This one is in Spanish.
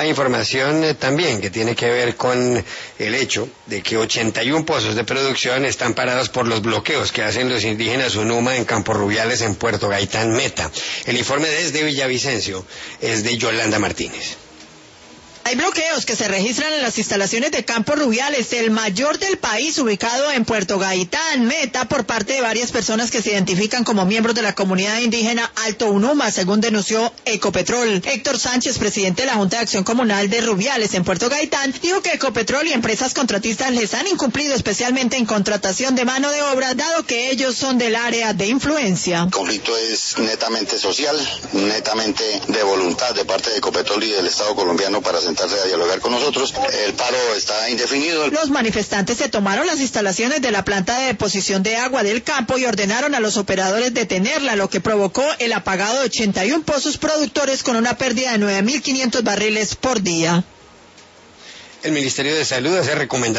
Hay información también que tiene que ver con el hecho de que 81 pozos de producción están parados por los bloqueos que hacen los indígenas Unuma en Campos Rubiales en Puerto Gaitán, Meta. El informe desde Villavicencio es de Yolanda Martínez. Hay bloqueos que se registran en las instalaciones de Campos Rubiales, el mayor del país, ubicado en Puerto Gaitán, Meta, por parte de varias personas que se identifican como miembros de la comunidad indígena Alto Unuma, según denunció Ecopetrol. Héctor Sánchez, presidente de la Junta de Acción Comunal de Rubiales en Puerto Gaitán, dijo que Ecopetrol y empresas contratistas les han incumplido especialmente en contratación de mano de obra, dado que ellos son del área de influencia. El conflicto es netamente social, netamente de voluntad de parte de Ecopetrol y del Estado colombiano para sentarse a dialogar con nosotros. El paro está indefinido. Los manifestantes se tomaron las instalaciones de la planta de deposición de agua del campo y ordenaron a los operadores detenerla, lo que provocó el apagado de 81 pozos productores con una pérdida de 9.500 barriles por día. El Ministerio de Salud hace recomendaciones